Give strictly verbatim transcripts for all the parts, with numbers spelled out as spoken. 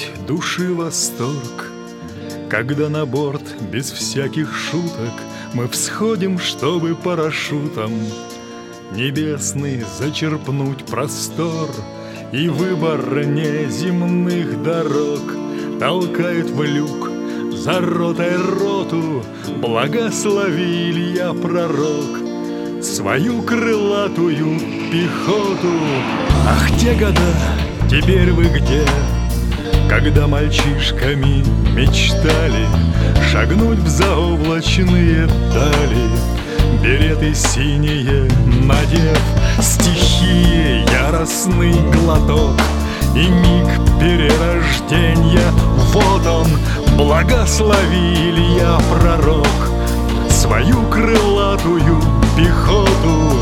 есть души восторг, когда на борт без всяких шуток мы всходим, чтобы парашютом небесный зачерпнуть простор, и выбор неземных дорог толкает в люк за ротой роту. Благослови, Илья Пророк, свою крылатую пехоту. Ах, те года, теперь вы где? Когда мальчишками мечтали шагнуть в заоблачные дали, береты синие надев, стихии яростный глоток и миг перерождения. Вот он, благослови, Илья Пророк, свою крылатую пехоту.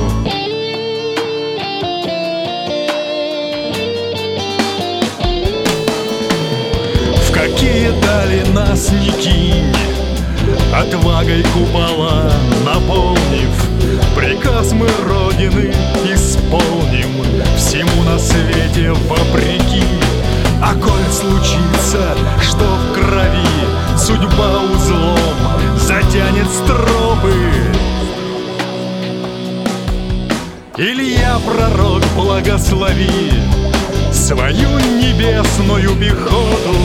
В какие дали нас не кинь, отвагой купола наполнив, приказ мы Родины исполним, всему на свете вопреки. А коль случится, что в крови судьба узлом затянет стропы, Илья Пророк, благослови свою небесную пехоту.